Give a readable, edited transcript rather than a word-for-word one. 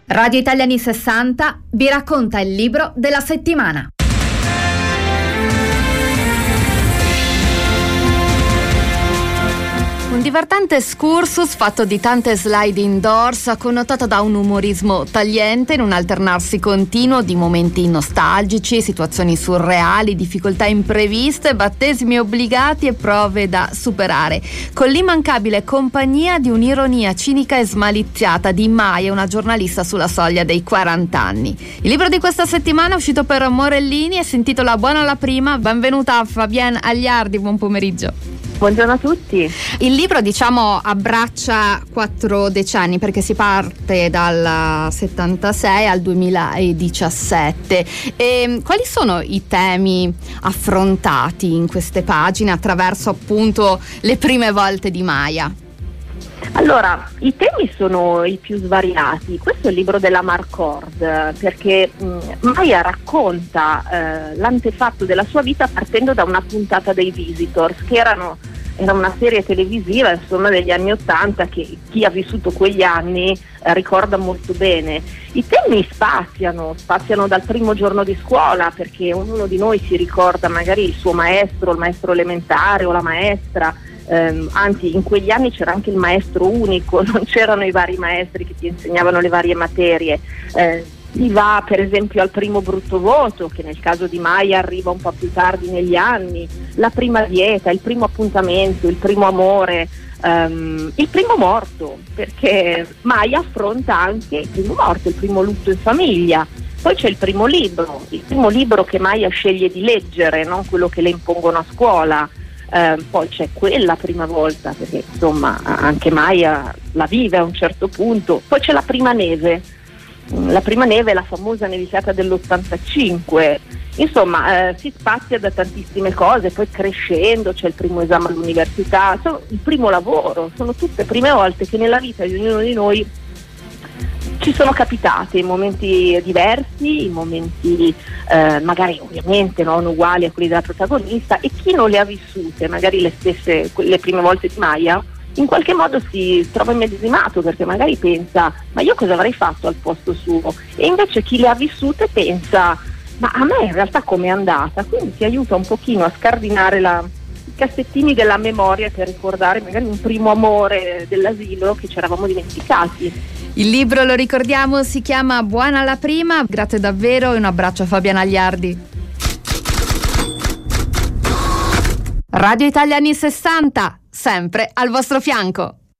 Radio Italia anni 60 vi racconta il libro della settimana. Un divertente excursus fatto di tante slide indoors, connotato da un umorismo tagliente in un alternarsi continuo di momenti nostalgici, situazioni surreali, difficoltà impreviste, battesimi obbligati e prove da superare, con l'immancabile compagnia di un'ironia cinica e smaliziata di Maya, una giornalista sulla soglia dei 40 anni. Il libro di questa settimana è uscito per Morellini e si intitola Buona la prima. Benvenuta Fabienne Agliardi, buon pomeriggio. Buongiorno a tutti. Il libro, abbraccia 4 decenni perché si parte dal 76 al 2017. E quali sono i temi affrontati in queste pagine attraverso appunto le prime volte di Maya? Allora, i temi sono i più svariati. Questo è il libro della Marcord, perché Maya racconta l'antefatto della sua vita partendo da una puntata dei Visitors, che era una serie televisiva degli anni '80 che chi ha vissuto quegli anni ricorda molto bene. I temi spaziano dal primo giorno di scuola, perché ognuno di noi si ricorda magari il suo maestro, il maestro elementare o la maestra. Anzi, in quegli anni c'era anche il maestro unico, non c'erano i vari maestri che ti insegnavano le varie materie. Si va per esempio al primo brutto voto, che nel caso di Maya arriva un po' più tardi negli anni, la prima dieta, il primo appuntamento, il primo amore, il primo morto, perché Maya affronta anche il primo morto, il primo lutto in famiglia. Poi c'è il primo libro che Maya sceglie di leggere, non quello che le impongono a scuola. Poi c'è quella prima volta, perché insomma anche Maya la vive a un certo punto. Poi c'è la prima neve, la famosa nevicata dell'85. Insomma, si spazia da tantissime cose. Poi crescendo c'è il primo esame all'università, il primo lavoro, sono tutte prime volte che nella vita di ognuno di noi ci sono capitate in momenti diversi, in momenti magari ovviamente non uguali a quelli della protagonista, e chi non le ha vissute, magari le stesse, le prime volte di Maya, in qualche modo si trova immedesimato, perché magari pensa: ma io cosa avrei fatto al posto suo? E invece chi le ha vissute pensa: ma a me in realtà com'è andata? Quindi ti aiuta un pochino a scardinare i cassettini della memoria per ricordare magari un primo amore dell'asilo che ci eravamo dimenticati. Il libro, lo ricordiamo, si chiama Buona la prima. Grazie davvero e un abbraccio a Fabienne Agliardi. Radio Italia anni 60, sempre al vostro fianco.